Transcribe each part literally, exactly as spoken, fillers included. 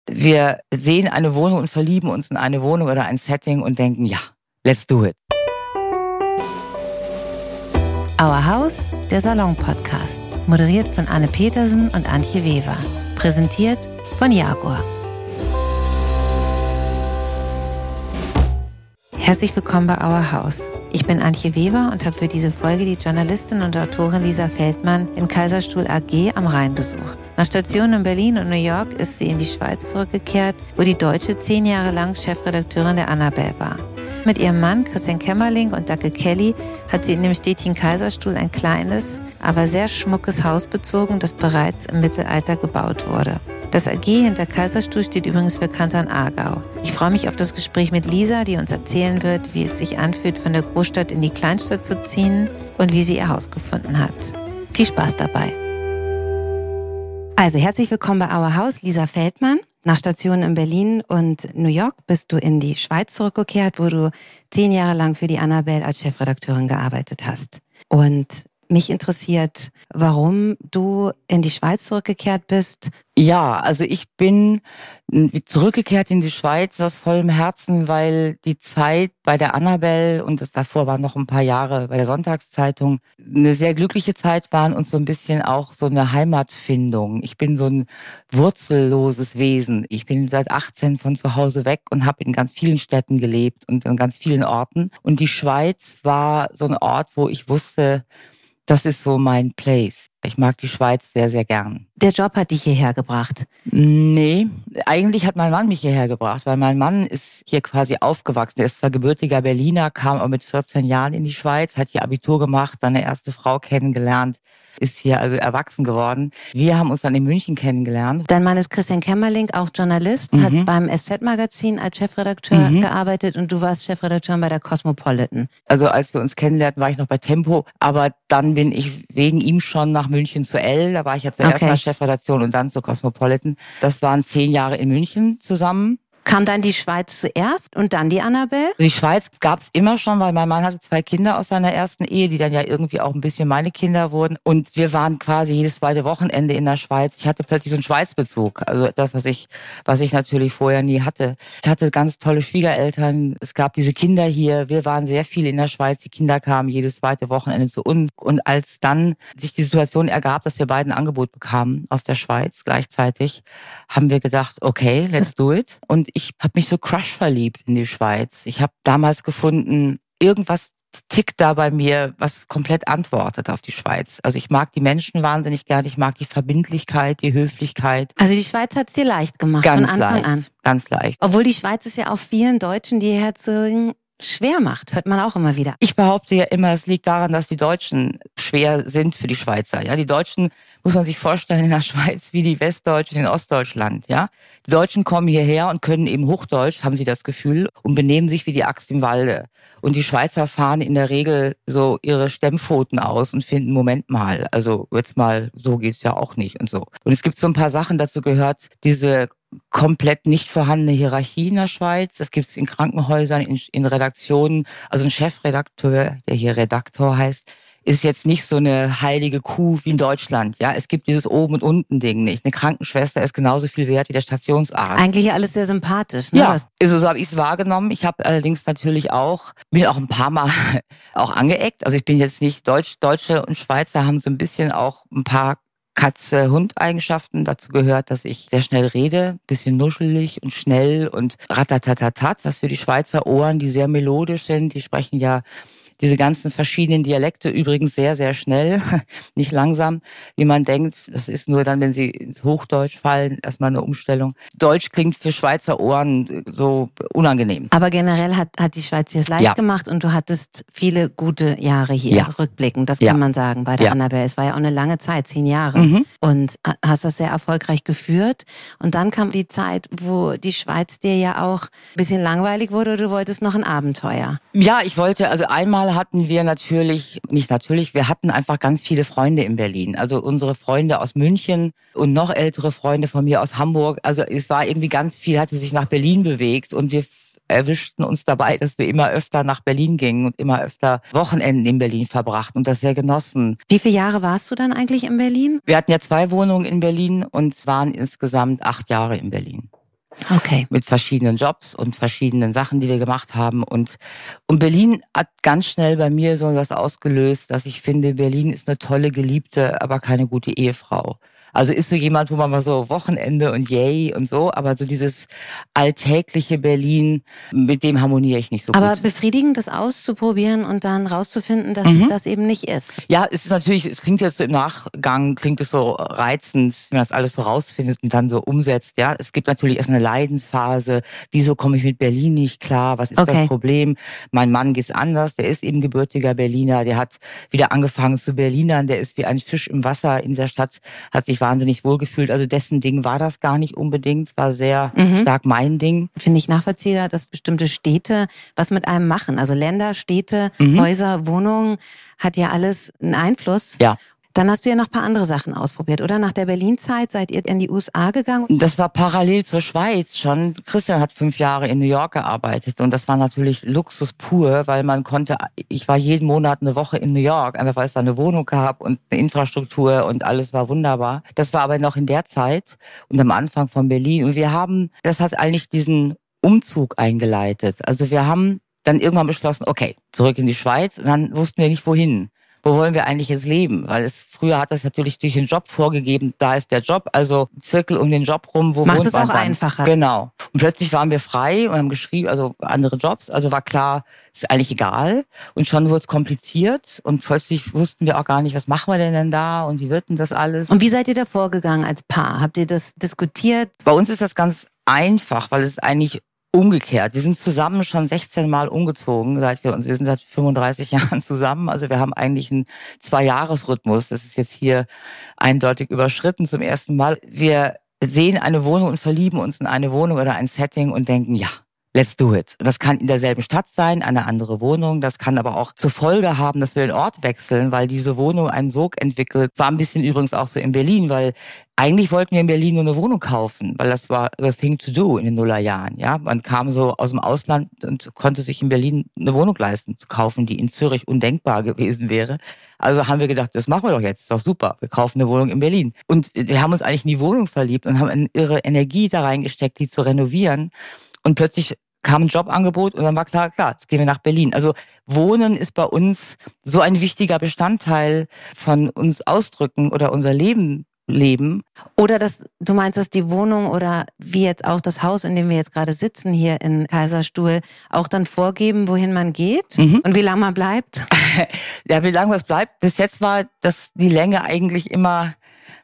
Wir sehen eine Wohnung und verlieben uns in eine Wohnung oder ein Setting und denken, ja, let's do it. Our House, der Salon-Podcast. Moderiert von Anne Petersen und Antje Weber. Präsentiert von Jaguar. Herzlich willkommen bei Our House. Ich bin Antje Weber und habe für diese Folge die Journalistin und Autorin Lisa Feldmann in Kaiserstuhl A G am Rhein besucht. Nach Stationen in Berlin und New York ist sie in die Schweiz zurückgekehrt, wo die Deutsche zehn Jahre lang Chefredakteurin der Annabelle war. Mit ihrem Mann Christian Kämmerling und Dackel Kelly hat sie in dem Städtchen Kaiserstuhl ein kleines, aber sehr schmuckes Haus bezogen, das bereits im Mittelalter gebaut wurde. Das A G hinter Kaiserstuhl steht übrigens für Kanton Aargau. Ich freue mich auf das Gespräch mit Lisa, die uns erzählen wird, wie es sich anfühlt, von der Großstadt in die Kleinstadt zu ziehen und wie sie ihr Haus gefunden hat. Viel Spaß dabei. Also herzlich willkommen bei Our House, Lisa Feldmann. Nach Stationen in Berlin und New York bist du in die Schweiz zurückgekehrt, wo du zehn Jahre lang für die Annabelle als Chefredakteurin gearbeitet hast. Und mich interessiert, warum du in die Schweiz zurückgekehrt bist. Ja, also ich bin zurückgekehrt in die Schweiz aus vollem Herzen, weil die Zeit bei der Annabelle, und das davor waren noch ein paar Jahre bei der Sonntagszeitung, eine sehr glückliche Zeit waren und so ein bisschen auch so eine Heimatfindung. Ich bin so ein wurzelloses Wesen. Ich bin seit achtzehn von zu Hause weg und habe in ganz vielen Städten gelebt und in ganz vielen Orten. Und die Schweiz war so ein Ort, wo ich wusste, das ist so mein Place. Ich mag die Schweiz sehr, sehr gern. Der Job hat dich hierher gebracht? Nee, eigentlich hat mein Mann mich hierher gebracht, weil mein Mann ist hier quasi aufgewachsen. Er ist zwar gebürtiger Berliner, kam aber mit vierzehn Jahren in die Schweiz, hat hier Abitur gemacht, seine erste Frau kennengelernt, ist hier also erwachsen geworden. Wir haben uns dann in München kennengelernt. Dein Mann ist Christian Kämmerling, auch Journalist, Mhm. hat beim S Z-Magazin als Chefredakteur Mhm. gearbeitet und du warst Chefredakteurin bei der Cosmopolitan. Also als wir uns kennenlernten, war ich noch bei Tempo, aber dann bin ich wegen ihm schon nach München zu Elle, da war ich ja zuerst Okay. in der Chefredaktion und dann zur Cosmopolitan. Das waren zehn Jahre in München zusammen. Kam dann die Schweiz zuerst und dann die Annabelle? Die Schweiz gab's immer schon, weil mein Mann hatte zwei Kinder aus seiner ersten Ehe, die dann ja irgendwie auch ein bisschen meine Kinder wurden. Und wir waren quasi jedes zweite Wochenende in der Schweiz. Ich hatte plötzlich so einen Schweizbezug, also das, was ich, was ich natürlich vorher nie hatte. Ich hatte ganz tolle Schwiegereltern. Es gab diese Kinder hier. Wir waren sehr viel in der Schweiz. Die Kinder kamen jedes zweite Wochenende zu uns. Und als dann sich die Situation ergab, dass wir beide ein Angebot bekamen aus der Schweiz gleichzeitig, haben wir gedacht, okay, let's do it. Und ich habe mich so crush verliebt in die Schweiz. Ich habe damals gefunden, irgendwas tickt da bei mir, was komplett antwortet auf die Schweiz. Also ich mag die Menschen wahnsinnig gern, ich mag die Verbindlichkeit, die Höflichkeit. Also die Schweiz hat's dir leicht gemacht Ganz von Anfang leicht, an. ganz leicht. Obwohl die Schweiz es ja auch vielen Deutschen, die hierher zögern, schwer macht, hört man auch immer wieder. Ich behaupte ja immer, es liegt daran, dass die Deutschen schwer sind für die Schweizer. Ja, die Deutschen muss man sich vorstellen in der Schweiz wie die Westdeutschen in Ostdeutschland. Ja, die Deutschen kommen hierher und können eben Hochdeutsch, haben sie das Gefühl, und benehmen sich wie die Axt im Walde. Und die Schweizer fahren in der Regel so ihre Stemmpfoten aus und finden, Moment mal, also jetzt mal, so geht's ja auch nicht und so. Und es gibt so ein paar Sachen, dazu gehört diese komplett nicht vorhandene Hierarchie in der Schweiz. Das gibt es in Krankenhäusern, in, in Redaktionen. Also ein Chefredakteur, der hier Redaktor heißt, ist jetzt nicht so eine heilige Kuh wie in Deutschland. Ja, es gibt dieses Oben- und Unten-Ding nicht. Eine Krankenschwester ist genauso viel wert wie der Stationsarzt. Eigentlich alles sehr sympathisch, ne? Ja, Was- also so habe ich es wahrgenommen. Ich habe allerdings natürlich auch, bin auch ein paar Mal auch angeeckt. Also ich bin jetzt nicht Deutsch, Deutsche und Schweizer haben so ein bisschen auch ein paar Katze-Hund-Eigenschaften. Dazu gehört, dass ich sehr schnell rede, bisschen nuschelig und schnell und ratatatatat, was für die Schweizer Ohren, die sehr melodisch sind, die sprechen ja diese ganzen verschiedenen Dialekte übrigens sehr, sehr schnell, nicht langsam, wie man denkt. Das ist nur dann, wenn sie ins Hochdeutsch fallen, erstmal eine Umstellung. Deutsch klingt für Schweizer Ohren so unangenehm. Aber generell hat, hat die Schweiz dir es leicht Ja. gemacht und du hattest viele gute Jahre hier, Ja. rückblickend, das Ja. kann man sagen, bei der Ja. Annabelle. Es war ja auch eine lange Zeit, zehn Jahre. Mhm. Und hast das sehr erfolgreich geführt. Und dann kam die Zeit, wo die Schweiz dir ja auch ein bisschen langweilig wurde, du wolltest noch ein Abenteuer. Ja, ich wollte, also einmal hatten wir natürlich, nicht natürlich, wir hatten einfach ganz viele Freunde in Berlin. Also unsere Freunde aus München und noch ältere Freunde von mir aus Hamburg. Also es war irgendwie ganz viel, hatte sich nach Berlin bewegt und wir erwischten uns dabei, dass wir immer öfter nach Berlin gingen und immer öfter Wochenenden in Berlin verbrachten und das sehr genossen. Wie viele Jahre warst du dann eigentlich in Berlin? Wir hatten ja zwei Wohnungen in Berlin und waren insgesamt acht Jahre in Berlin. Okay. Mit verschiedenen Jobs und verschiedenen Sachen, die wir gemacht haben. Und, und Berlin hat ganz schnell bei mir so was ausgelöst, dass ich finde, Berlin ist eine tolle Geliebte, aber keine gute Ehefrau. Also ist so jemand, wo man mal so Wochenende und yay und so, aber so dieses alltägliche Berlin, mit dem harmoniere ich nicht so aber gut. Aber befriedigend, das auszuprobieren und dann rauszufinden, dass Mhm. es das eben nicht ist. Ja, es ist natürlich, es klingt jetzt so im Nachgang, klingt es so reizend, wenn man das alles so rausfindet und dann so umsetzt. Ja, es gibt natürlich erstmal eine Leidensphase. Wieso komme ich mit Berlin nicht klar? Was ist Okay. das Problem? Mein Mann geht's anders. Der ist eben gebürtiger Berliner. Der hat wieder angefangen zu Berlinern. Der ist wie ein Fisch im Wasser in dieser Stadt, hat sich wahnsinnig wohlgefühlt. Also dessen Ding war das gar nicht unbedingt. Es war sehr mhm. stark mein Ding. Finde ich nachvollziehbar, dass bestimmte Städte was mit einem machen. Also Länder, Städte, mhm. Häuser, Wohnungen, hat ja alles einen Einfluss. Ja. Dann hast du ja noch ein paar andere Sachen ausprobiert, oder? Nach der Berlin-Zeit seid ihr in die U S A gegangen? Das war parallel zur Schweiz schon. Christian hat fünf Jahre in New York gearbeitet und das war natürlich Luxus pur, weil man konnte, ich war jeden Monat eine Woche in New York, einfach weil es da eine Wohnung gab und eine Infrastruktur und alles war wunderbar. Das war aber noch in der Zeit und am Anfang von Berlin und wir haben, das hat eigentlich diesen Umzug eingeleitet. Also wir haben dann irgendwann beschlossen, okay, zurück in die Schweiz und dann wussten wir nicht wohin. Wo wollen wir eigentlich jetzt leben? Weil es früher hat das natürlich durch den Job vorgegeben, da ist der Job, also Zirkel um den Job rum, wo macht wohnt es man auch dann? Einfacher. Genau. Und plötzlich waren wir frei und haben geschrieben, also andere Jobs, also war klar, ist eigentlich egal. Und schon wurde es kompliziert und plötzlich wussten wir auch gar nicht, was machen wir denn denn da und wie wird denn das alles? Und wie seid ihr da vorgegangen als Paar? Habt ihr das diskutiert? Bei uns ist das ganz einfach, weil es eigentlich umgekehrt. Wir sind zusammen schon sechzehn Mal umgezogen, seit wir uns, wir sind seit fünfunddreißig Jahren zusammen. Also wir haben eigentlich einen Zwei-Jahres-Rhythmus. Das ist jetzt hier eindeutig überschritten zum ersten Mal. Wir sehen eine Wohnung und verlieben uns in eine Wohnung oder ein Setting und denken, ja, let's do it. Das kann in derselben Stadt sein, eine andere Wohnung. Das kann aber auch zur Folge haben, dass wir den Ort wechseln, weil diese Wohnung einen Sog entwickelt. War ein bisschen übrigens auch so in Berlin, weil eigentlich wollten wir in Berlin nur eine Wohnung kaufen, weil das war the thing to do in den Nullerjahren. Ja, man kam so aus dem Ausland und konnte sich in Berlin eine Wohnung leisten zu kaufen, die in Zürich undenkbar gewesen wäre. Also haben wir gedacht, das machen wir doch jetzt, ist doch super. Wir kaufen eine Wohnung in Berlin. Und wir haben uns eigentlich in die Wohnung verliebt und haben eine irre Energie da reingesteckt, die zu renovieren. Und plötzlich kam ein Jobangebot und dann war klar, klar, jetzt gehen wir nach Berlin. Also Wohnen ist bei uns so ein wichtiger Bestandteil von uns ausdrücken oder unser Leben leben. Oder das, du meinst, dass die Wohnung oder wie jetzt auch das Haus, in dem wir jetzt gerade sitzen hier in Kaiserstuhl, auch dann vorgeben, wohin man geht mhm. und wie lange man bleibt? Ja, wie lange was bleibt. Bis jetzt war das die Länge eigentlich immer,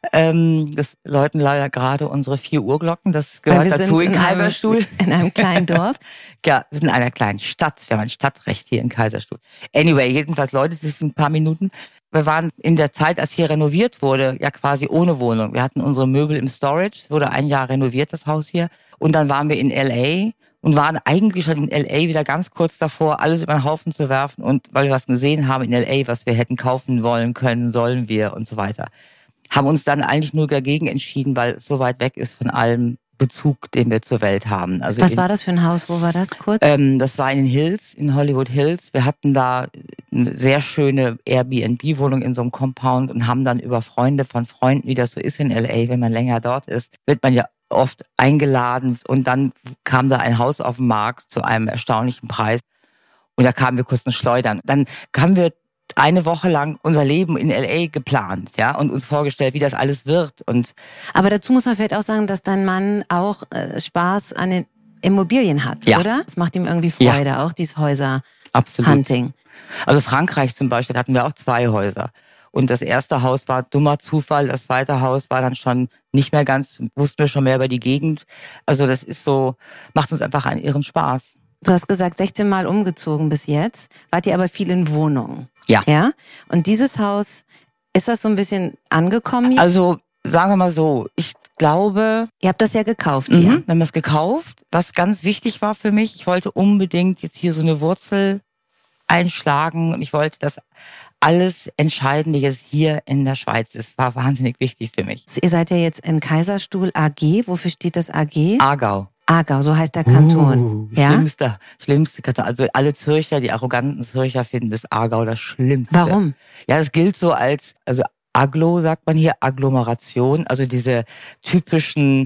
ähm, das läuten leider gerade unsere vier Uhrglocken, das gehört dazu in, in Kaiserstuhl. Einem, in einem kleinen Dorf? Ja, wir sind in einer kleinen Stadt, wir haben ein Stadtrecht hier in Kaiserstuhl. Anyway, jedenfalls läutet es ein paar Minuten. Wir waren in der Zeit, als hier renoviert wurde, ja quasi ohne Wohnung. Wir hatten unsere Möbel im Storage, es wurde ein Jahr renoviert, das Haus hier. Und dann waren wir in L A und waren eigentlich schon in L A wieder ganz kurz davor, alles über den Haufen zu werfen. Und weil wir was gesehen haben in L A, was wir hätten kaufen wollen können, sollen wir und so weiter. Haben uns dann eigentlich nur dagegen entschieden, weil es so weit weg ist von allem Bezug, den wir zur Welt haben. Also was in, war das für ein Haus? Wo war das kurz? Ähm, das war in den Hills, in Hollywood Hills. Wir hatten da eine sehr schöne Airbnb-Wohnung in so einem Compound und haben dann über Freunde von Freunden, wie das so ist in L A, wenn man länger dort ist, wird man ja oft eingeladen und dann kam da ein Haus auf den Markt zu einem erstaunlichen Preis und da kamen wir kurz ins Schleudern. Dann kamen wir eine Woche lang unser Leben in L A geplant, ja, und uns vorgestellt, wie das alles wird. Und aber dazu muss man vielleicht auch sagen, dass dein Mann auch äh, Spaß an den Immobilien hat, ja. oder? Das macht ihm irgendwie Freude, ja. Auch dieses Häuser-Hunting. Also Frankreich zum Beispiel, da hatten wir auch zwei Häuser. Und das erste Haus war dummer Zufall, das zweite Haus war dann schon nicht mehr ganz, wussten wir schon mehr über die Gegend. Also das ist so, macht uns einfach einen irren Spaß. Du hast gesagt, sechzehn Mal umgezogen bis jetzt, wart ihr aber viel in Wohnungen. Ja. Ja. Und dieses Haus, ist das so ein bisschen angekommen jetzt? Also, sagen wir mal so, ich glaube... Ihr habt das ja gekauft mhm, hier. Wir haben das gekauft. Was ganz wichtig war für mich, ich wollte unbedingt jetzt hier so eine Wurzel einschlagen und ich wollte, dass alles Entscheidende jetzt hier in der Schweiz ist. War wahnsinnig wichtig für mich. Ihr seid ja jetzt in Kaiserstuhl A G. Wofür steht das A G? Aargau. Aargau, so heißt der Kanton. Uh, ja? Schlimmster, schlimmste Kanton. Also alle Zürcher, die arroganten Zürcher finden das Aargau das Schlimmste. Warum? Ja, es gilt so als, also Agglo sagt man hier, Agglomeration, also diese typischen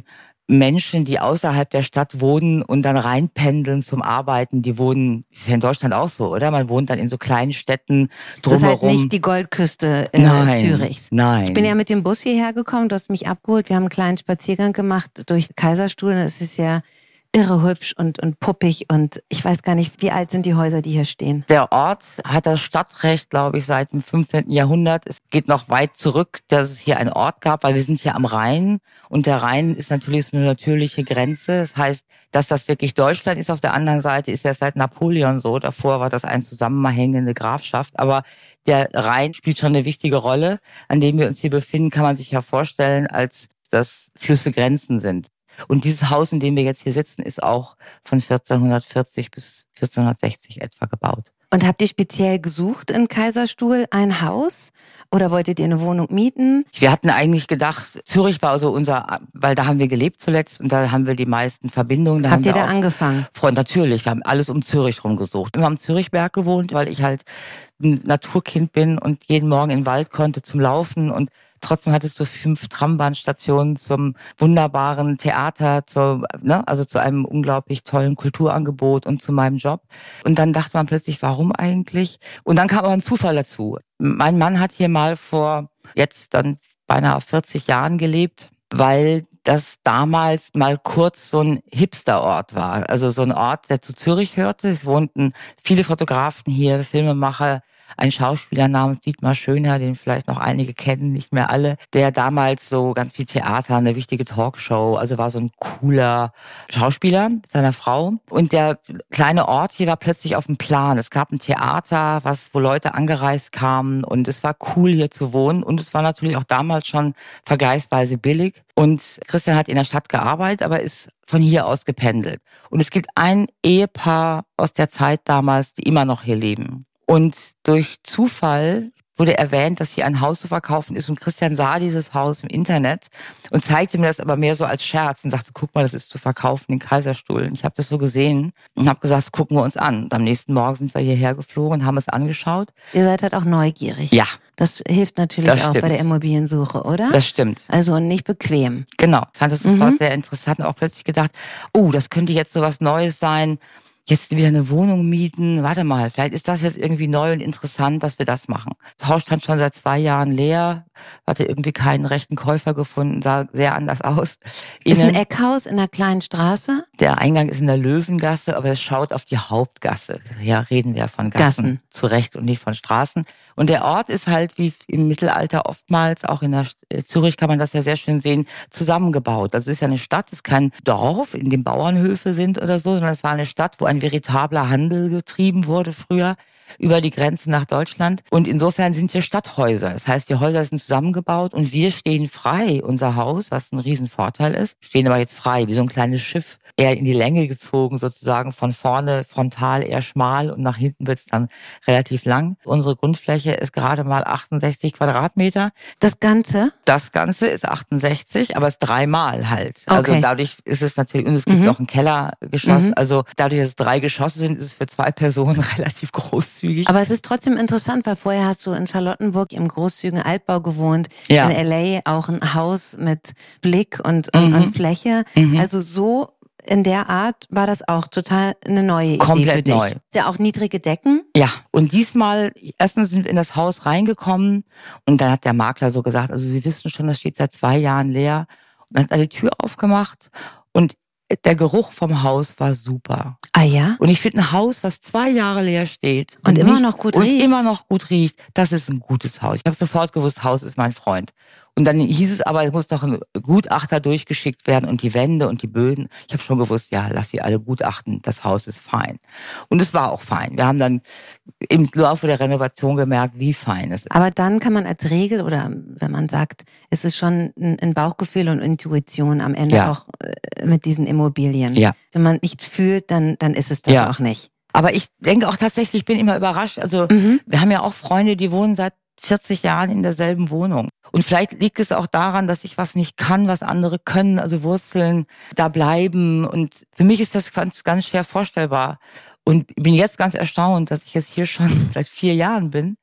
Menschen, die außerhalb der Stadt wohnen und dann reinpendeln zum Arbeiten, die wohnen, ist ja in Deutschland auch so, oder? Man wohnt dann in so kleinen Städten drumherum. Das ist halt nicht die Goldküste äh, nein, Zürichs. Nein. Ich bin ja mit dem Bus hierher gekommen, du hast mich abgeholt, wir haben einen kleinen Spaziergang gemacht durch Kaiserstuhl. Es ist ja irre hübsch und, und puppig und ich weiß gar nicht, wie alt sind die Häuser, die hier stehen? Der Ort hat das Stadtrecht, glaube ich, seit dem fünfzehnten Jahrhundert. Es geht noch weit zurück, dass es hier einen Ort gab, weil wir sind hier am Rhein und der Rhein ist natürlich so eine natürliche Grenze. Das heißt, dass das wirklich Deutschland ist auf der anderen Seite, ist ja seit Napoleon so. Davor war das eine zusammenhängende Grafschaft, aber der Rhein spielt schon eine wichtige Rolle. An dem wir uns hier befinden, kann man sich ja vorstellen, als dass Flüsse Grenzen sind. Und dieses Haus, in dem wir jetzt hier sitzen, ist auch von vierzehnhundertvierzig bis vierzehnhundertsechzig etwa gebaut. Und habt ihr speziell gesucht in Kaiserstuhl ein Haus oder wolltet ihr eine Wohnung mieten? Wir hatten eigentlich gedacht, Zürich war so unser, weil da haben wir gelebt zuletzt und da haben wir die meisten Verbindungen. Da habt ihr da da angefangen? Freund, natürlich, wir haben alles um Zürich rumgesucht. Wir haben am Zürichberg gewohnt, weil ich halt ein Naturkind bin und jeden Morgen in den Wald konnte zum Laufen und trotzdem hattest du fünf Trambahnstationen zum wunderbaren Theater, zu, ne, also zu einem unglaublich tollen Kulturangebot und zu meinem Job. Und dann dachte man plötzlich, warum eigentlich? Und dann kam aber ein Zufall dazu. Mein Mann hat hier mal vor jetzt dann beinahe vierzig Jahren gelebt, weil das damals mal kurz so ein Hipsterort war. Also so ein Ort, der zu Zürich hörte. Es wohnten viele Fotografen hier, Filmemacher, ein Schauspieler namens Dietmar Schöner, den vielleicht noch einige kennen, nicht mehr alle, der damals so ganz viel Theater, eine wichtige Talkshow, also war so ein cooler Schauspieler mit seiner Frau. Und der kleine Ort hier war plötzlich auf dem Plan. Es gab ein Theater, was, wo Leute angereist kamen und es war cool hier zu wohnen und es war natürlich auch damals schon vergleichsweise billig. Und Christian hat in der Stadt gearbeitet, aber ist von hier aus gependelt. Und es gibt ein Ehepaar aus der Zeit damals, die immer noch hier leben. Und durch Zufall wurde erwähnt, dass hier ein Haus zu verkaufen ist und Christian sah dieses Haus im Internet und zeigte mir das aber mehr so als Scherz und sagte, guck mal, das ist zu verkaufen in Kaiserstuhl. Und ich habe das so gesehen und habe gesagt, das gucken wir uns an. Und am nächsten Morgen sind wir hierher geflogen und haben es angeschaut. Ihr seid halt auch neugierig. Ja. Das hilft natürlich das auch stimmt. bei der Immobiliensuche, oder? Das stimmt. Also nicht bequem. Genau, ich fand das sofort Mhm. sehr interessant und auch plötzlich gedacht, oh, das könnte jetzt so was Neues sein. Jetzt wieder eine Wohnung mieten, warte mal, vielleicht ist das jetzt irgendwie neu und interessant, dass wir das machen. Das Haus stand schon seit zwei Jahren leer, hatte irgendwie keinen rechten Käufer gefunden, sah sehr anders aus. Ist ein Innen, Eckhaus in einer kleinen Straße? der Eingang ist in der Löwengasse, aber es schaut auf die Hauptgasse. Ja, reden wir von Gassen, Gassen. zu Recht und nicht von Straßen. Und der Ort ist halt wie im Mittelalter oftmals, auch in der St- Zürich kann man das ja sehr schön sehen, zusammengebaut. Also es ist ja eine Stadt, es ist kein Dorf, in dem Bauernhöfe sind oder so, sondern es war eine Stadt, wo ein veritabler Handel getrieben wurde früher über die Grenzen nach Deutschland. Und insofern sind hier Stadthäuser. Das heißt, die Häuser sind zusammengebaut und wir stehen frei, unser Haus, was ein Riesenvorteil ist, stehen aber jetzt frei, wie so ein kleines Schiff, eher in die Länge gezogen, sozusagen von vorne frontal eher schmal und nach hinten wird es dann relativ lang. Unsere Grundfläche ist gerade mal achtundsechzig Quadratmeter. Das Ganze? Das Ganze ist achtundsechzig, aber es ist dreimal halt. Also Okay. dadurch ist es natürlich, und es gibt Mhm. noch ein Kellergeschoss, Mhm. also dadurch, dass es drei Geschosse sind, ist es für zwei Personen relativ großzügig. Aber es ist trotzdem interessant, weil vorher hast du in Charlottenburg im großzügigen Altbau gewohnt, Ja. in L A auch ein Haus mit Blick und, und, Mhm. und Fläche. Mhm. Also so in der Art war das auch total eine neue Idee Komplett für dich. neu. Ist ja auch niedrige Decken. Ja, und diesmal, erstens sind wir in das Haus reingekommen und dann hat der Makler so gesagt, also Sie wissen schon, das steht seit zwei Jahren leer. Und dann hat er die Tür aufgemacht und der Geruch vom Haus war super. Ah ja? Und ich finde, ein Haus, was zwei Jahre leer steht Und immer nicht, noch gut und riecht. immer noch gut riecht, das ist ein gutes Haus. Ich habe sofort gewusst, Haus ist mein Freund. Und dann hieß es aber, es muss noch ein Gutachter durchgeschickt werden und die Wände und die Böden. Ich habe schon gewusst, ja, lass sie alle gutachten, das Haus ist fein. Und es war auch fein. Wir haben dann im Laufe der Renovation gemerkt, wie fein es ist. Aber dann kann man als Regel oder wenn man sagt, es ist schon ein ein Bauchgefühl und Intuition am Ende Ja. auch äh, mit diesen Immobilien. Ja. Wenn man nichts fühlt, dann, dann ist es das Ja. auch nicht. Aber ich denke auch tatsächlich, ich bin immer überrascht. Also Mhm. wir haben ja auch Freunde, die wohnen seit vierzig Jahren in derselben Wohnung. Und vielleicht liegt es auch daran, dass ich was nicht kann, was andere können, also Wurzeln da bleiben. Und für mich ist das ganz, ganz schwer vorstellbar. Und bin jetzt ganz erstaunt, dass ich jetzt hier schon seit vier Jahren bin.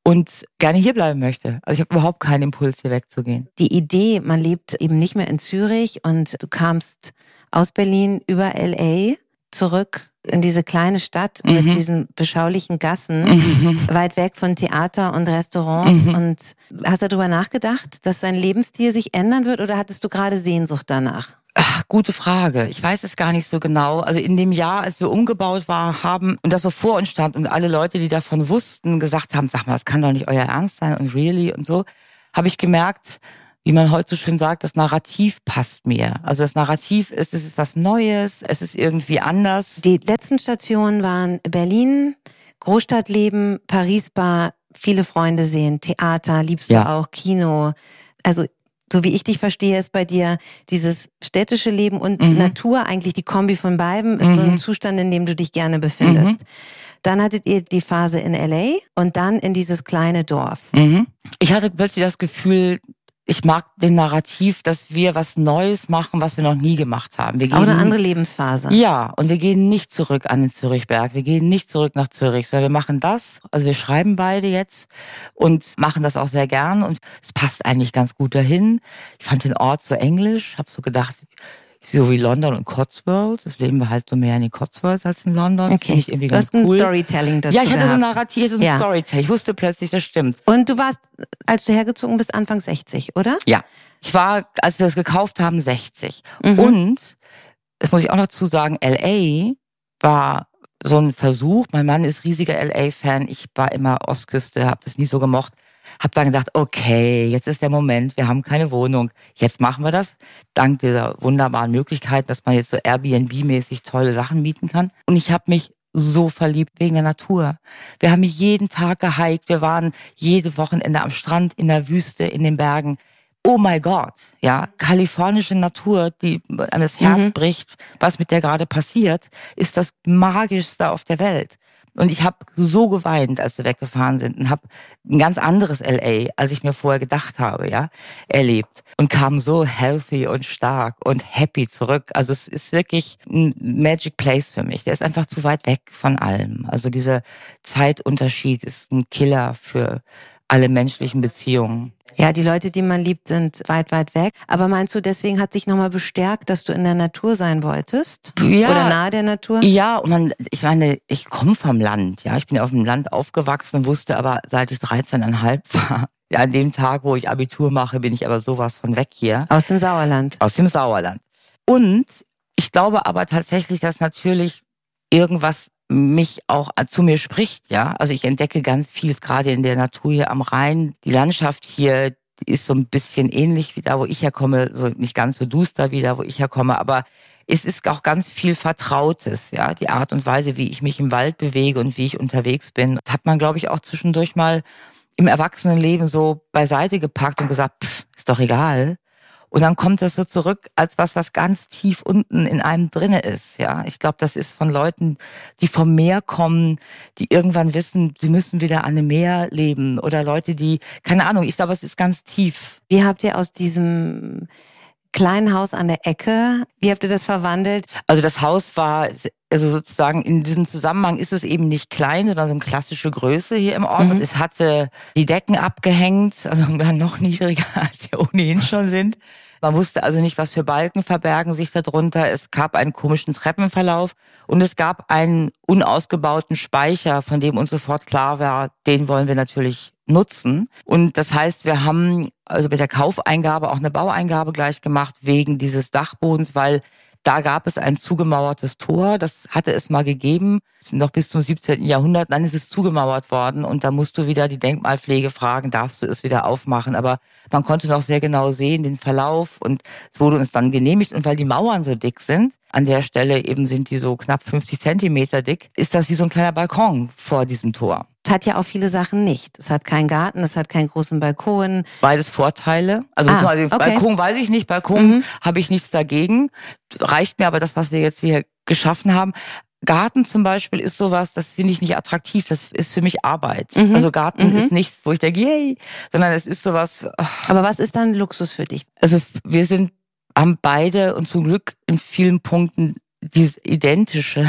und gerne hier bleiben möchte. Also ich habe überhaupt keinen Impuls, hier wegzugehen. Die Idee, man lebt eben nicht mehr in Zürich und du kamst aus Berlin über L A zurück in diese kleine Stadt mhm. mit diesen beschaulichen Gassen, mhm. weit weg von Theater und Restaurants. Mhm. Und hast du darüber nachgedacht, dass dein Lebensstil sich ändern wird oder hattest du gerade Sehnsucht danach? Ach, gute Frage. Ich weiß es gar nicht so genau. Also in dem Jahr, als wir umgebaut waren, haben und das so vor uns stand und alle Leute, die davon wussten, gesagt haben, sag mal, das kann doch nicht euer Ernst sein und really und so, habe ich gemerkt, wie man heute so schön sagt, das Narrativ passt mir. Also das Narrativ ist, es ist was Neues, es ist irgendwie anders. Die letzten Stationen waren Berlin, Großstadtleben, Paris-Bar, viele Freunde sehen, Theater, liebst du ja auch, Kino. Also so wie ich dich verstehe, ist bei dir dieses städtische Leben und mhm. Natur eigentlich die Kombi von beiden, ist mhm. so ein Zustand, in dem du dich gerne befindest. Mhm. Dann hattet ihr die Phase in L A und dann in dieses kleine Dorf. Mhm. Ich hatte plötzlich das Gefühl, ich mag den Narrativ, dass wir was Neues machen, was wir noch nie gemacht haben. Wir gehen, auch eine andere Lebensphase. Ja, und wir gehen nicht zurück an den Zürichberg. Wir gehen nicht zurück nach Zürich, sondern wir machen das. Also wir schreiben beide jetzt und machen das auch sehr gern. Und es passt eigentlich ganz gut dahin. Ich fand den Ort so englisch, habe so gedacht, so wie London und Cotswolds. Das leben wir halt so mehr in den Cotswolds als in London. Okay. Ich irgendwie du ganz hast ein cool. Storytelling dazu Ja, ich hatte gehabt. so ein Narrativ, so ein ja. Storytelling. Ich wusste plötzlich, das stimmt. Und du warst, als du hergezogen bist, Anfang sechzig, oder? Ja. Ich war, als wir das gekauft haben, sechzig. Mhm. Und, das muss ich auch noch zu sagen, L A war so ein Versuch. Mein Mann ist riesiger L A-Fan. Ich war immer Ostküste, habe das nie so gemocht. Hab dann gedacht, okay, jetzt ist der Moment, wir haben keine Wohnung. Jetzt machen wir das. Dank dieser wunderbaren Möglichkeit, dass man jetzt so Airbnb-mäßig tolle Sachen mieten kann. Und ich habe mich so verliebt wegen der Natur. Wir haben jeden Tag gehiked. Wir waren jede Wochenende am Strand, in der Wüste, in den Bergen. Oh mein Gott, ja, kalifornische Natur, die einem das Herz mhm. bricht, was mit der gerade passiert, ist das Magischste auf der Welt. Und ich habe so geweint, als wir weggefahren sind und habe ein ganz anderes L A, als ich mir vorher gedacht habe, ja, erlebt. Und kam so healthy und stark und happy zurück. Also es ist wirklich ein Magic Place für mich. Der ist einfach zu weit weg von allem. Also dieser Zeitunterschied ist ein Killer für alle menschlichen Beziehungen. Ja, die Leute, die man liebt, sind weit, weit weg. Aber meinst du, deswegen hat sich nochmal bestärkt, dass du in der Natur sein wolltest? Ja. Oder nahe der Natur? Ja, und man, ich meine, ich komme vom Land. Ja, ich bin auf dem Land aufgewachsen und wusste aber, seit ich dreizehn Komma fünf war, ja, an dem Tag, wo ich Abitur mache, bin ich aber sowas von weg hier. Aus dem Sauerland? Aus dem Sauerland. Und ich glaube aber tatsächlich, dass natürlich irgendwas mich auch zu mir spricht, ja. Also ich entdecke ganz viel, gerade in der Natur hier am Rhein. Die Landschaft hier ist so ein bisschen ähnlich wie da, wo ich herkomme, so nicht ganz so duster wie da, wo ich herkomme, aber es ist auch ganz viel Vertrautes, ja. Die Art und Weise, wie ich mich im Wald bewege und wie ich unterwegs bin, das hat man, glaube ich, auch zwischendurch mal im Erwachsenenleben so beiseite gepackt und gesagt, pff, ist doch egal. Und dann kommt das so zurück als was, was ganz tief unten in einem drinne ist. Ja, ich glaube, das ist von Leuten, die vom Meer kommen, die irgendwann wissen, sie müssen wieder an einem Meer leben. Oder Leute, die, keine Ahnung, ich glaube, es ist ganz tief. Wie habt ihr aus diesem kleinen Haus an der Ecke, wie habt ihr das verwandelt? Also das Haus war, also sozusagen in diesem Zusammenhang ist es eben nicht klein, sondern so eine klassische Größe hier im Ort. Mhm. Es hatte die Decken abgehängt, also noch niedriger, als sie ohnehin schon sind. Man wusste also nicht, was für Balken verbergen sich darunter. Es gab einen komischen Treppenverlauf und es gab einen unausgebauten Speicher, von dem uns sofort klar war, den wollen wir natürlich nutzen. Und das heißt, wir haben also mit der Kaufeingabe auch eine Baueingabe gleich gemacht wegen dieses Dachbodens, weil da gab es ein zugemauertes Tor, das hatte es mal gegeben, noch bis zum siebzehnten Jahrhundert, dann ist es zugemauert worden und da musst du wieder die Denkmalpflege fragen, darfst du es wieder aufmachen, aber man konnte noch sehr genau sehen, den Verlauf und es wurde uns dann genehmigt und weil die Mauern so dick sind, an der Stelle eben sind die so knapp fünfzig Zentimeter dick, ist das wie so ein kleiner Balkon vor diesem Tor. Es hat ja auch viele Sachen nicht. Es hat keinen Garten, es hat keinen großen Balkon. Beides Vorteile. Also, ah, also okay. Balkon weiß ich nicht, Balkon mhm. habe ich nichts dagegen. Reicht mir aber das, was wir jetzt hier geschaffen haben. Garten zum Beispiel ist sowas, das finde ich nicht attraktiv, das ist für mich Arbeit. Mhm. Also Garten mhm. ist nichts, wo ich denke, yay, sondern es ist sowas. Ach. Aber was ist dann Luxus für dich? Also wir sind, haben beide und zum Glück in vielen Punkten dieses identische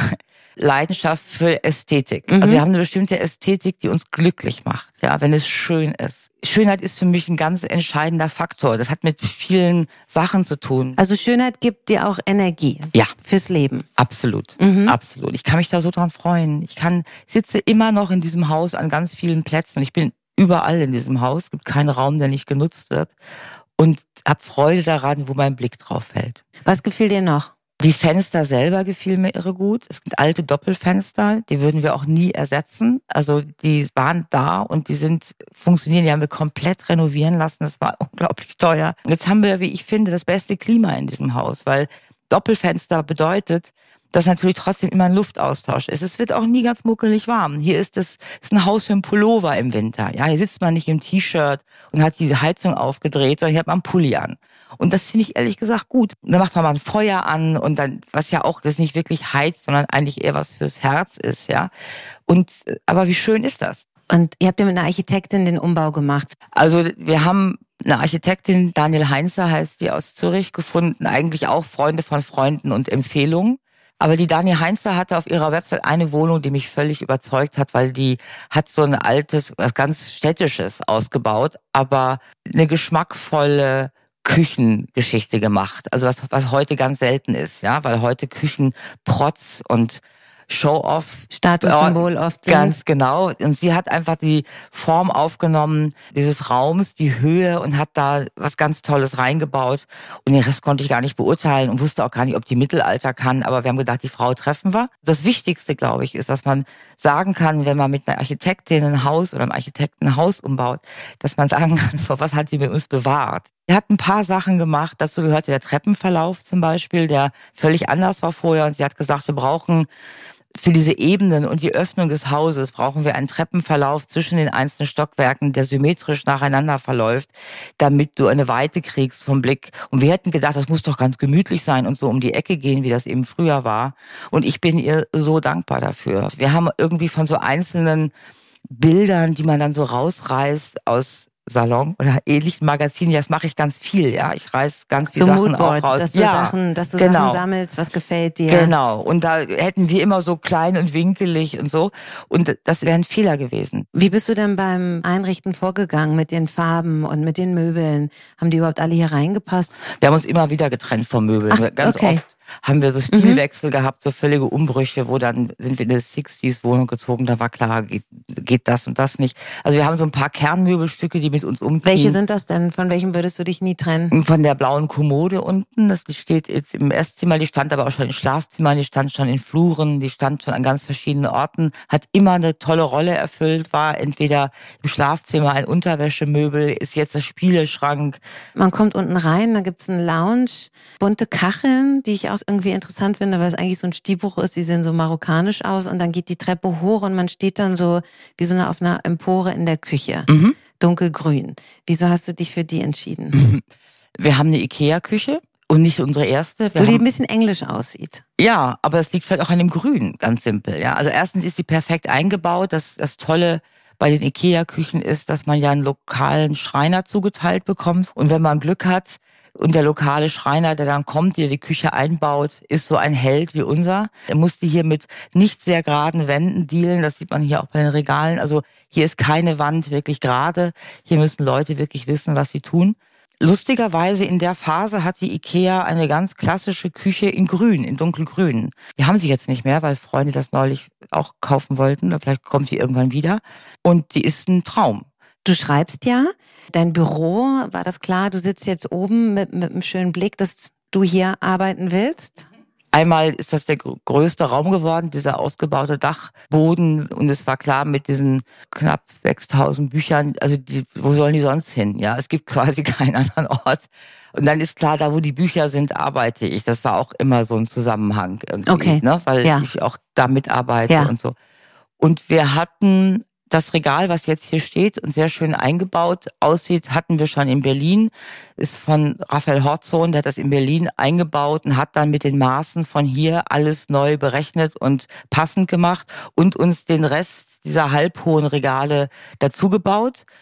Leidenschaft für Ästhetik. Mhm. Also wir haben eine bestimmte Ästhetik, die uns glücklich macht, ja, wenn es schön ist. Schönheit ist für mich ein ganz entscheidender Faktor. Das hat mit vielen Sachen zu tun. Also Schönheit gibt dir auch Energie. Ja. Fürs Leben. Absolut, Mhm. absolut. Ich kann mich da so dran freuen. Ich kann, sitze immer noch in diesem Haus an ganz vielen Plätzen. Ich bin überall in diesem Haus. Es gibt keinen Raum, der nicht genutzt wird. Und habe Freude daran, wo mein Blick drauf fällt. Was gefiel dir noch? Die Fenster selber gefielen mir irre gut. Es sind alte Doppelfenster, die würden wir auch nie ersetzen. Also die waren da und die sind funktionieren. Die haben wir komplett renovieren lassen. Das war unglaublich teuer. Und jetzt haben wir, wie ich finde, das beste Klima in diesem Haus, weil Doppelfenster bedeutet, dass natürlich trotzdem immer ein Luftaustausch ist. Es wird auch nie ganz muckelig warm. Hier ist das ist ein Haus für einen Pullover im Winter. Ja, hier sitzt man nicht im T-Shirt und hat die Heizung aufgedreht, sondern hier hat man einen Pulli an. Und das finde ich ehrlich gesagt gut. Dann macht man mal ein Feuer an und dann, was ja auch das nicht wirklich heizt, sondern eigentlich eher was fürs Herz ist, ja. Und aber wie schön ist das? Und ihr habt ja mit einer Architektin den Umbau gemacht. Also wir haben eine Architektin, Daniel Heinzer heißt die, aus Zürich gefunden, eigentlich auch Freunde von Freunden und Empfehlungen. Aber die Dani Heinzer hatte auf ihrer Website eine Wohnung, die mich völlig überzeugt hat, weil die hat so ein altes, was ganz Städtisches ausgebaut, aber eine geschmackvolle Küchengeschichte gemacht. Also was, was heute ganz selten ist, ja, weil heute Küchen Protz und Show-off. Statussymbol oft sind. Ganz genau. Und sie hat einfach die Form aufgenommen dieses Raums, die Höhe und hat da was ganz Tolles reingebaut. Und den Rest konnte ich gar nicht beurteilen und wusste auch gar nicht, ob die Mittelalter kann. Aber wir haben gedacht, die Frau treffen wir. Das Wichtigste, glaube ich, ist, dass man sagen kann, wenn man mit einer Architektin ein Haus oder einem Architekten ein Haus umbaut, dass man sagen kann, vor was hat sie mit uns bewahrt. Er hat ein paar Sachen gemacht. Dazu gehörte der Treppenverlauf zum Beispiel, der völlig anders war vorher. Und sie hat gesagt, wir brauchen für diese Ebenen und die Öffnung des Hauses brauchen wir einen Treppenverlauf zwischen den einzelnen Stockwerken, der symmetrisch nacheinander verläuft, damit du eine Weite kriegst vom Blick. Und wir hätten gedacht, das muss doch ganz gemütlich sein und so um die Ecke gehen, wie das eben früher war. Und ich bin ihr so dankbar dafür. Wir haben irgendwie von so einzelnen Bildern, die man dann so rausreißt aus Salon oder ähnlichen Magazinen, ja, das mache ich ganz viel, ja. Ich reiß ganz viele so Sachen Moodboards, auch raus. dass du ja, Sachen, dass du genau. Sachen sammelst, was gefällt dir. Genau. Und da hätten wir immer so klein und winkelig und so. Und das wäre ein Fehler gewesen. Wie bist du denn beim Einrichten vorgegangen mit den Farben und mit den Möbeln? Haben die überhaupt alle hier reingepasst? Wir haben uns immer wieder getrennt vom Möbeln. Ach, ganz okay. oft haben wir so Stilwechsel mhm. gehabt, so völlige Umbrüche, wo dann sind wir in eine Sixties-Wohnung gezogen, da war klar, geht, geht das und das nicht. Also wir haben so ein paar Kernmöbelstücke, die mit uns umziehen. Welche sind das denn? Von welchem würdest du dich nie trennen? Von der blauen Kommode unten, das die steht jetzt im Esszimmer, die stand aber auch schon in Schlafzimmern, die stand schon in Fluren, die stand schon an ganz verschiedenen Orten, hat immer eine tolle Rolle erfüllt, war entweder im Schlafzimmer ein Unterwäschemöbel, ist jetzt der Spieleschrank. Man kommt unten rein, da gibt's einen Lounge, bunte Kacheln, die ich auch irgendwie interessant finde, weil es eigentlich so ein Stilbuch ist, die sehen so marokkanisch aus und dann geht die Treppe hoch und man steht dann so wie so eine auf einer Empore in der Küche. Mhm. Dunkelgrün. Wieso hast du dich für die entschieden? Wir haben eine Ikea-Küche und nicht unsere erste. Wir so, die haben, ein bisschen englisch aussieht. Ja, aber es liegt vielleicht auch an dem Grün, ganz simpel. Ja, also erstens ist sie perfekt eingebaut. Das, das Tolle bei den Ikea-Küchen ist, dass man ja einen lokalen Schreiner zugeteilt bekommt. Und wenn man Glück hat und der lokale Schreiner, der dann kommt, der die Küche einbaut, ist so ein Held wie unser. Er musste hier mit nicht sehr geraden Wänden dealen. Das sieht man hier auch bei den Regalen. Also hier ist keine Wand wirklich gerade. Hier müssen Leute wirklich wissen, was sie tun. Lustigerweise in der Phase hat die Ikea eine ganz klassische Küche in Grün, in dunkelgrün. Die haben sie jetzt nicht mehr, weil Freunde das neulich auch kaufen wollten. Oder vielleicht kommt die irgendwann wieder. Und die ist ein Traum. Du schreibst ja, dein Büro, war das klar, du sitzt jetzt oben mit, mit einem schönen Blick, dass du hier arbeiten willst? Einmal ist das der größte Raum geworden, dieser ausgebaute Dachboden. Und es war klar, mit diesen knapp sechstausend Büchern, also die, wo sollen die sonst hin? Ja, es gibt quasi keinen anderen Ort. Und dann ist klar, da wo die Bücher sind, arbeite ich. Das war auch immer so ein Zusammenhang irgendwie, okay. ne? Weil ja. ich auch da mitarbeite ja. und so. Und wir hatten das Regal, was jetzt hier steht und sehr schön eingebaut aussieht, hatten wir schon in Berlin. Ist von Raphael Hortzon, der hat das in Berlin eingebaut und hat dann mit den Maßen von hier alles neu berechnet und passend gemacht und uns den Rest dieser halbhohen Regale dazu gebaut.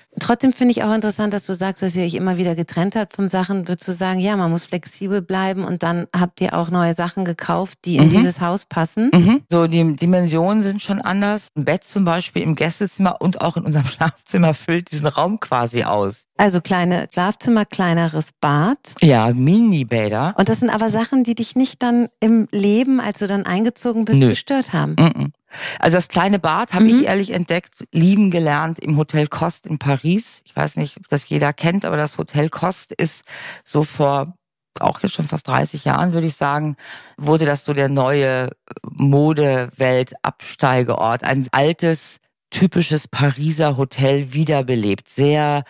Trotzdem finde ich auch interessant, dass du sagst, dass ihr euch immer wieder getrennt habt von Sachen. Würdest du sagen, ja, man muss flexibel bleiben und dann habt ihr auch neue Sachen gekauft, die in mhm. dieses Haus passen? Mhm. So, die Dimensionen sind schon anders. Ein Bett zum Beispiel im Gästezimmer und auch in unserem Schlafzimmer füllt diesen Raum quasi aus. Also kleine Schlafzimmer, kleineres Bad. Ja, Mini-Bäder. Und das sind aber Sachen, die dich nicht dann im Leben, als du dann eingezogen bist, Nö. gestört haben? Mhm. Also das kleine Bad habe mhm. ich ehrlich entdeckt, lieben gelernt im Hotel Coste in Paris. Ich weiß nicht, ob das jeder kennt, aber das Hotel Coste ist so vor auch jetzt schon fast dreißig Jahren, würde ich sagen, wurde das so der neue Modewelt-Absteigeort. Ein altes, typisches Pariser Hotel wiederbelebt. Sehr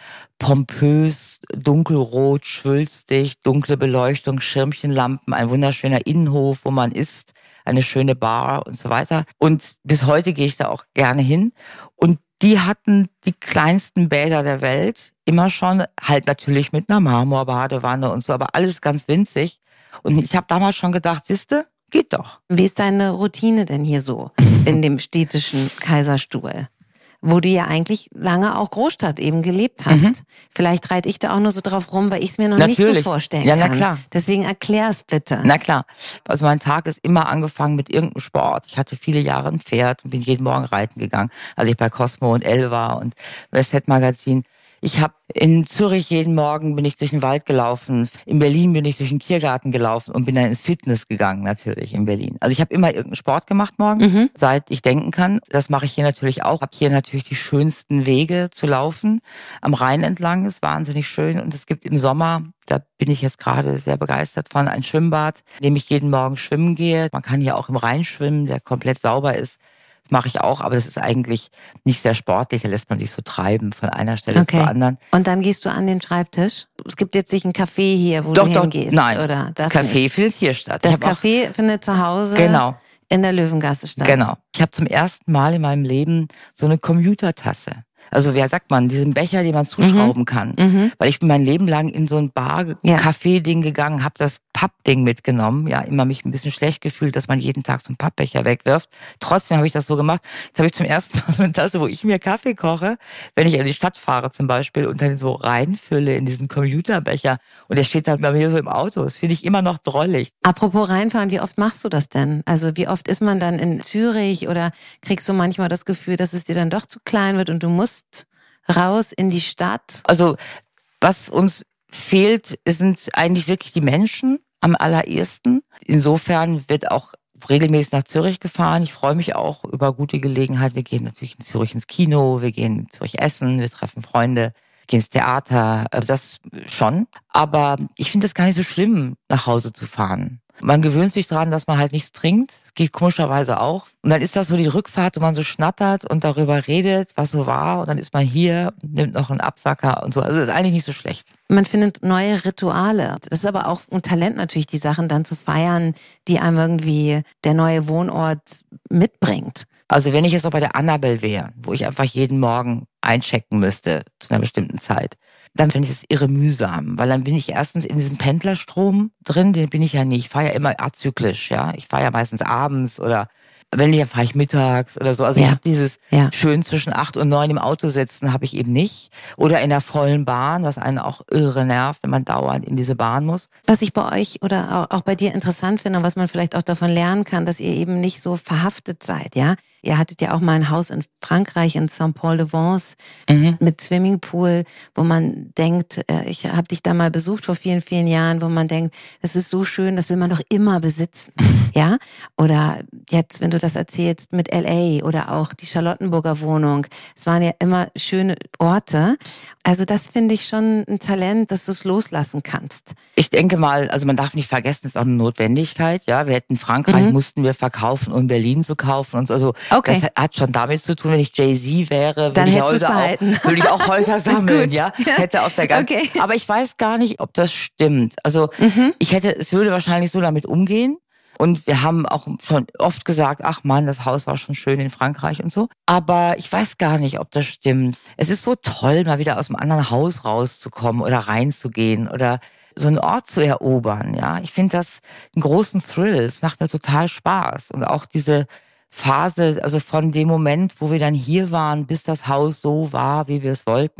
pompös, dunkelrot, schwülstig, dunkle Beleuchtung, Schirmchenlampen, ein wunderschöner Innenhof, wo man isst, eine schöne Bar und so weiter. Und bis heute gehe ich da auch gerne hin. Und die hatten die kleinsten Bäder der Welt, immer schon, halt natürlich mit einer Marmorbadewanne und so, aber alles ganz winzig. Und ich habe damals schon gedacht, siehste, geht doch. Wie ist deine Routine denn hier so in dem städtischen Kaiserstuhl? Wo du ja eigentlich lange auch Großstadt eben gelebt hast. Mhm. Vielleicht reite ich da auch nur so drauf rum, weil ich es mir noch Natürlich. nicht so vorstellen ja, kann. Na klar. Deswegen erklär's bitte. Na klar. Also mein Tag ist immer angefangen mit irgendeinem Sport. Ich hatte viele Jahre ein Pferd und bin jeden Morgen reiten gegangen, als ich bei Cosmo und Elle war und Westhead Magazin. Ich habe in Zürich jeden Morgen bin ich durch den Wald gelaufen. In Berlin bin ich durch den Tiergarten gelaufen und bin dann ins Fitness gegangen, natürlich in Berlin. Also ich habe immer irgendeinen Sport gemacht morgens, mhm. seit ich denken kann. Das mache ich hier natürlich auch. Habe hier natürlich die schönsten Wege zu laufen. Am Rhein entlang ist wahnsinnig schön und es gibt im Sommer, da bin ich jetzt gerade sehr begeistert von, ein Schwimmbad, in dem ich jeden Morgen schwimmen gehe. Man kann hier auch im Rhein schwimmen, der komplett sauber ist. Mache ich auch, aber das ist eigentlich nicht sehr sportlich. Da lässt man sich so treiben von einer Stelle okay. zur anderen. Und dann gehst du an den Schreibtisch? Es gibt jetzt nicht ein Café hier, wo doch, du doch, hingehst? Nein, oder das Café nicht. findet hier statt. Das Café auch, findet zu Hause genau. in der Löwengasse statt? Genau. Ich habe zum ersten Mal in meinem Leben so eine Commutertasse. Also wie sagt man, diesen Becher, den man zuschrauben mhm. kann. Mhm. Weil ich bin mein Leben lang in so ein Bar-Café-Ding gegangen, habe das Pappding mitgenommen. Ja, immer mich ein bisschen schlecht gefühlt, dass man jeden Tag so einen Pappbecher wegwirft. Trotzdem habe ich das so gemacht. Jetzt habe ich zum ersten Mal so eine Tasse, wo ich mir Kaffee koche, wenn ich in die Stadt fahre zum Beispiel und dann so reinfülle in diesen Computerbecher. Und der steht dann bei mir so im Auto. Das finde ich immer noch drollig. Apropos reinfahren, wie oft machst du das denn? Also wie oft ist man dann in Zürich oder kriegst du manchmal das Gefühl, dass es dir dann doch zu klein wird und du musst raus in die Stadt? Also was uns fehlt, sind eigentlich wirklich die Menschen am allerersten. Insofern wird auch regelmäßig nach Zürich gefahren. Ich freue mich auch über gute Gelegenheit. Wir gehen natürlich in Zürich ins Kino, wir gehen in Zürich essen, wir treffen Freunde, gehen ins Theater, das schon. Aber ich finde es gar nicht so schlimm, nach Hause zu fahren. Man gewöhnt sich dran, dass man halt nichts trinkt. Das geht komischerweise auch. Und dann ist das so die Rückfahrt, wo man so schnattert und darüber redet, was so war. Und dann ist man hier und nimmt noch einen Absacker und so. Also ist eigentlich nicht so schlecht. Man findet neue Rituale. Das ist aber auch ein Talent natürlich, die Sachen dann zu feiern, die einem irgendwie der neue Wohnort mitbringt. Also wenn ich jetzt noch bei der Annabelle wäre, wo ich einfach jeden Morgen einchecken müsste zu einer bestimmten Zeit, dann finde ich es irre mühsam, weil dann bin ich erstens in diesem Pendlerstrom drin, den bin ich ja nicht. Ich fahre ja immer azyklisch, ja. Ich fahre ja meistens abends oder wenn nicht, dann fahre ich mittags oder so. Also ja. ich habe dieses ja. schön zwischen acht und neun im Auto sitzen, habe ich eben nicht. Oder in der vollen Bahn, was einen auch irre nervt, wenn man dauernd in diese Bahn muss. Was ich bei euch oder auch bei dir interessant finde und was man vielleicht auch davon lernen kann, dass ihr eben nicht so verhaftet seid, ja. Ihr hattet ja auch mal ein Haus in Frankreich, in Saint-Paul-de-Vence, mhm. mit Swimmingpool, wo man denkt, ich habe dich da mal besucht vor vielen, vielen Jahren, wo man denkt, das ist so schön, das will man doch immer besitzen, ja? Oder jetzt, wenn du das erzählst mit L A oder auch die Charlottenburger Wohnung, es waren ja immer schöne Orte. Also das finde ich schon ein Talent, dass du es loslassen kannst. Ich denke mal, also man darf nicht vergessen, es ist auch eine Notwendigkeit, ja? Wir hätten Frankreich, mhm. mussten wir verkaufen, um Berlin zu kaufen und so. Also okay. Das hat schon damit zu tun, wenn ich Jay-Z wäre, würde ich, Häuser auch, würde ich auch Häuser sammeln, ja, hätte auf der ganzen. Okay. Aber ich weiß gar nicht, ob das stimmt. Also mhm. ich hätte, es würde wahrscheinlich so damit umgehen. Und wir haben auch schon oft gesagt, ach Mann, das Haus war schon schön in Frankreich und so. Aber ich weiß gar nicht, ob das stimmt. Es ist so toll, mal wieder aus einem anderen Haus rauszukommen oder reinzugehen oder so einen Ort zu erobern. Ja, ich finde das einen großen Thrill. Es macht mir total Spaß. Und auch diese Phase, also von dem Moment, wo wir dann hier waren, bis das Haus so war, wie wir es wollten,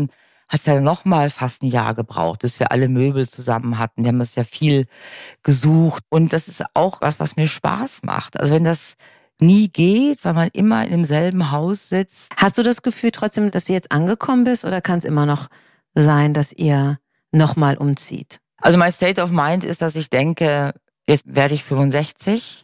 hat es ja nochmal fast ein Jahr gebraucht, bis wir alle Möbel zusammen hatten. Wir haben das ja viel gesucht. Und das ist auch was, was mir Spaß macht. Also wenn das nie geht, weil man immer in demselben Haus sitzt. Hast du das Gefühl trotzdem, dass du jetzt angekommen bist oder kann es immer noch sein, dass ihr nochmal umzieht? Also mein State of Mind ist, dass ich denke, jetzt werde ich fünfundsechzig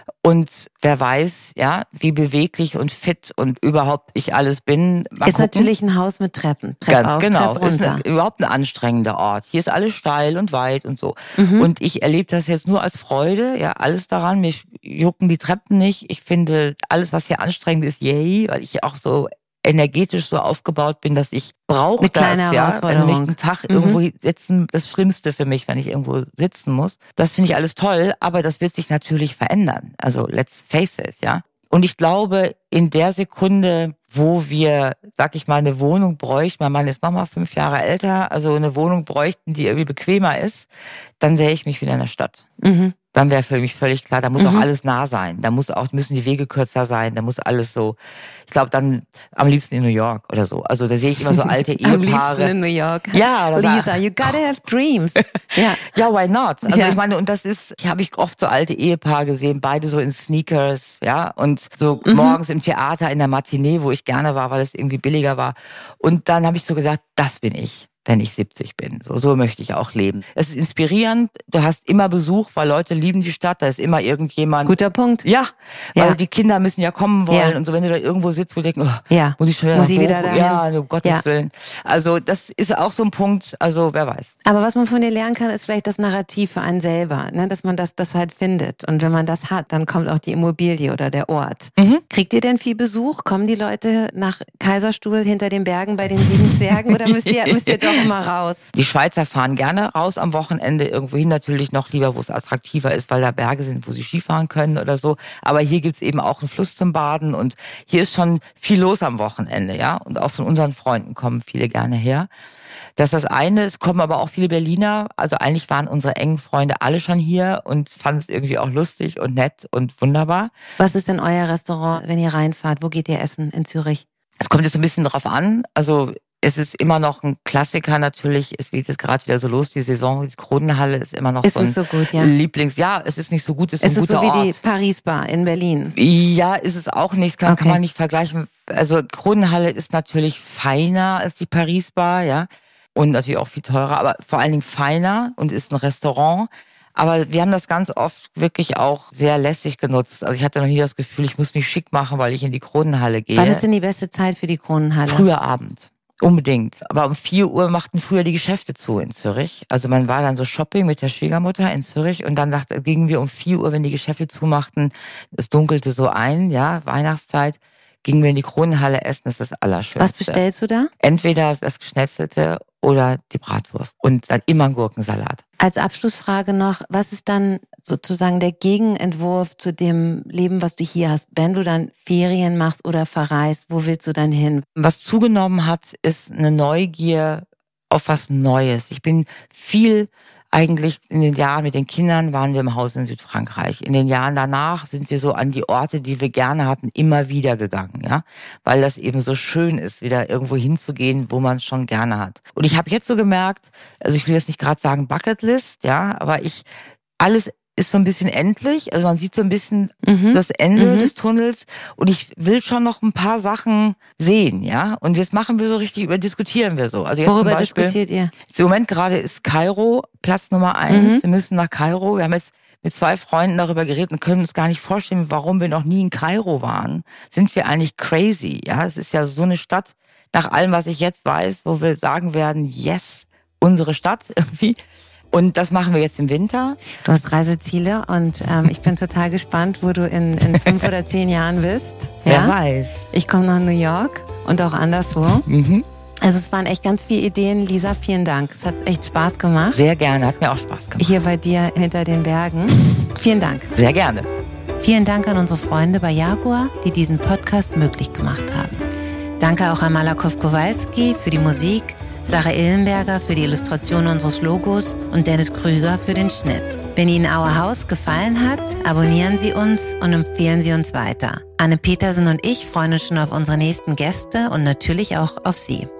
und wer weiß, ja, wie beweglich und fit und überhaupt ich alles bin. Mal ist gucken. Natürlich ein Haus mit Treppen. Trepp Ganz auf, genau. Trepp runter. Ist eine, überhaupt ein anstrengender Ort. Hier ist alles steil und weit und so. Mhm. Und ich erlebe das jetzt nur als Freude, ja, alles daran. Mich jucken die Treppen nicht. Ich finde, alles, was hier anstrengend ist, yay, weil ich auch so energetisch so aufgebaut bin, dass ich brauche Eine das, kleine ja, Herausforderung. wenn mich einen Tag Mhm. irgendwo sitzen, das Schlimmste für mich, wenn ich irgendwo sitzen muss. Das finde ich alles toll, aber das wird sich natürlich verändern. Also let's face it, ja. Und ich glaube, in der Sekunde, wo wir, sag ich mal, eine Wohnung bräuchten, mein Mann ist nochmal fünf Jahre älter, also eine Wohnung bräuchten, die irgendwie bequemer ist, dann sähe ich mich wieder in der Stadt. Mhm. Dann wäre für mich völlig klar, da muss Mhm. auch alles nah sein. Da muss auch, müssen die Wege kürzer sein. Da muss alles so, ich glaube dann am liebsten in New York oder so. Also da sehe ich immer so alte Ehepaare. Am liebsten in New York. Ja, das Lisa, you gotta have dreams. Ja. Ja, why not? Also Ja. ich meine, und das ist, hier habe ich oft so alte Ehepaare gesehen, beide so in Sneakers, ja, und so Mhm. morgens im Theater in der Matinee, wo ich gerne war, weil es irgendwie billiger war. Und dann habe ich so gesagt, das bin ich, wenn ich siebzig bin. So, so möchte ich auch leben. Es ist inspirierend, du hast immer Besuch, weil Leute lieben die Stadt, da ist immer irgendjemand. Guter Punkt. Ja, weil Ja. die Kinder müssen ja kommen wollen Ja. und so, wenn du da irgendwo sitzt, wo du denkst, oh, Ja. muss ich schon wieder, Muss nach ich wieder Bochum? dahin? Ja, um Gottes Ja. Willen. Also das ist auch so ein Punkt, also wer weiß. Aber was man von dir lernen kann, ist vielleicht das Narrativ für einen selber, ne? Dass man das, das halt findet. Und wenn man das hat, dann kommt auch die Immobilie oder der Ort. Mhm. Kriegt ihr denn viel Besuch? Kommen die Leute nach Kaiserstuhl hinter den Bergen bei den sieben Zwergen oder müsst ihr, müsst ihr doch immer raus? Die Schweizer fahren gerne raus am Wochenende, irgendwohin natürlich noch lieber, wo es attraktiver ist, weil da Berge sind, wo sie Skifahren können oder so. Aber hier gibt's eben auch einen Fluss zum Baden und hier ist schon viel los am Wochenende, ja. Und auch von unseren Freunden kommen viele gerne her. Das ist das eine, es kommen aber auch viele Berliner. Also eigentlich waren unsere engen Freunde alle schon hier und fanden es irgendwie auch lustig und nett und wunderbar. Was ist denn euer Restaurant, wenn ihr reinfahrt? Wo geht ihr essen in Zürich? Es kommt jetzt so ein bisschen drauf an. Also es ist immer noch ein Klassiker natürlich. Es geht jetzt gerade wieder so los, die Saison. Die Kronenhalle ist immer noch Ist so ein es so gut, ja? Lieblings... Ja, es ist nicht so gut, es ist Ist ein es so guter wie die Ort. Paris-Bar in Berlin? Ja, ist es auch nicht. Kann, Okay. kann man nicht vergleichen. Also Kronenhalle ist natürlich feiner als die Paris-Bar, ja. Und natürlich auch viel teurer, aber vor allen Dingen feiner und ist ein Restaurant. Aber wir haben das ganz oft wirklich auch sehr lässig genutzt. Also ich hatte noch nie das Gefühl, ich muss mich schick machen, weil ich in die Kronenhalle gehe. Wann ist denn die beste Zeit für die Kronenhalle? Früher Abend. Unbedingt. Aber um vier Uhr machten früher die Geschäfte zu in Zürich. Also man war dann so Shopping mit der Schwiegermutter in Zürich und dann dachte, gingen wir um vier Uhr, wenn die Geschäfte zumachten, es dunkelte so ein, ja, Weihnachtszeit, gingen wir in die Kronenhalle essen, das ist das Allerschönste. Was bestellst du da? Entweder das Geschnetzelte oder die Bratwurst und dann immer einen Gurkensalat. Als Abschlussfrage noch, was ist dann sozusagen der Gegenentwurf zu dem Leben, was du hier hast? Wenn du dann Ferien machst oder verreist, wo willst du dann hin? Was zugenommen hat, ist eine Neugier auf was Neues. Ich bin viel eigentlich in den Jahren mit den Kindern waren wir im Haus in Südfrankreich. In den Jahren danach sind wir so an die Orte, die wir gerne hatten, immer wieder gegangen, ja, weil das eben so schön ist, wieder irgendwo hinzugehen, wo man es schon gerne hat. Und ich habe jetzt so gemerkt, also ich will jetzt nicht gerade sagen Bucketlist, ja, aber ich alles ist so ein bisschen endlich, also man sieht so ein bisschen Mhm. das Ende Mhm. des Tunnels und ich will schon noch ein paar Sachen sehen, ja. Und jetzt machen wir so richtig, über diskutieren wir so. Also jetzt Worüber zum Beispiel, diskutiert ihr? im Moment gerade ist Kairo Platz Nummer eins. Mhm. Wir müssen nach Kairo. Wir haben jetzt mit zwei Freunden darüber geredet und können uns gar nicht vorstellen, warum wir noch nie in Kairo waren. Sind wir eigentlich crazy, ja? Es ist ja so eine Stadt, nach allem, was ich jetzt weiß, wo wir sagen werden, yes, unsere Stadt irgendwie. Und das machen wir jetzt im Winter. Du hast Reiseziele und ähm, ich bin total gespannt, wo du in, in fünf oder zehn Jahren bist. Wer Ja? weiß. Ich komme nach New York und auch anderswo. Mhm. Also es waren echt ganz viele Ideen. Lisa, vielen Dank. Es hat echt Spaß gemacht. Sehr gerne, hat mir auch Spaß gemacht. Hier bei dir hinter den Bergen. Vielen Dank. Sehr gerne. Vielen Dank an unsere Freunde bei Jaguar, die diesen Podcast möglich gemacht haben. Danke auch an Malakow Kowalski für die Musik, Sarah Illenberger für die Illustration unseres Logos und Dennis Krüger für den Schnitt. Wenn Ihnen Our House gefallen hat, abonnieren Sie uns und empfehlen Sie uns weiter. Anne Petersen und ich freuen uns schon auf unsere nächsten Gäste und natürlich auch auf Sie.